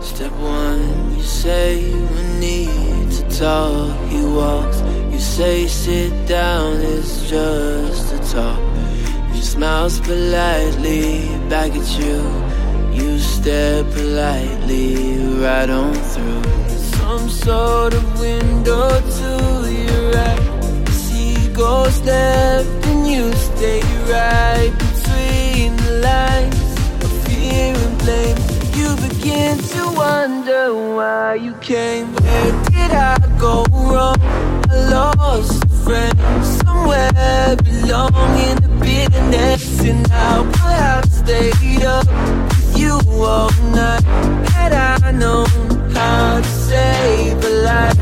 Step one, you say we need to talk. He walks, you say sit down, it's just a talk. He smiles politely back at you. You stare politely right on through. Some sort of window to your right. The sea goes left and you stay right between the lines of fear and blame. You begin to wonder why you came. Where did I go wrong? I lost a friend somewhere belonging to bitterness. And I would have stayed up with you all night had I known how to save a life.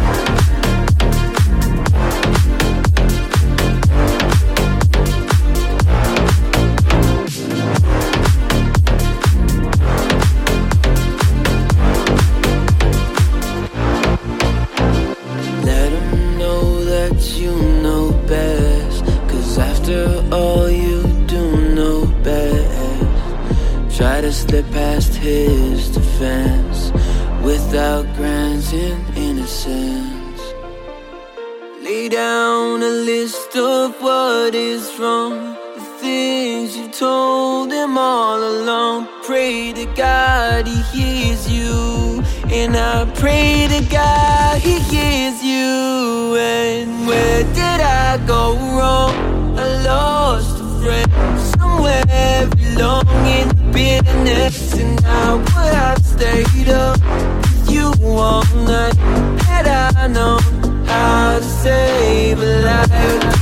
Try to slip past his defense without granting innocence. Lay down a list of what is wrong, the things you told him all along. Pray to God he hears you, and I pray to God he hears you. And where did I go wrong? I lost a friend somewhere belonging to bitterness. And I would have stayed up with you all night had I known how to save a life.